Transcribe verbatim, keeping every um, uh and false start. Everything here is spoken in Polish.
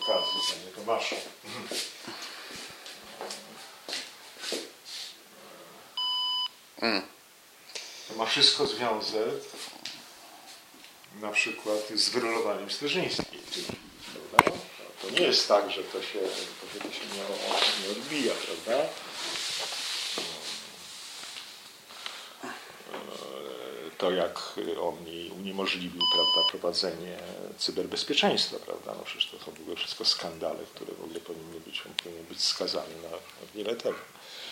okazji, panie Tomaszu. Mm. To ma wszystko związek na przykład z wyrulowaniem Starzyńskiej. Prawda? To nie jest tak, że to się, to się nie, nie odbija, prawda? To jak on mi uniemożliwił, prawda, prowadzenie cyberbezpieczeństwa, prawda? No przecież to są w ogóle wszystko skandale, które w ogóle powinny być, on powinien być skazany na, na wiele tego.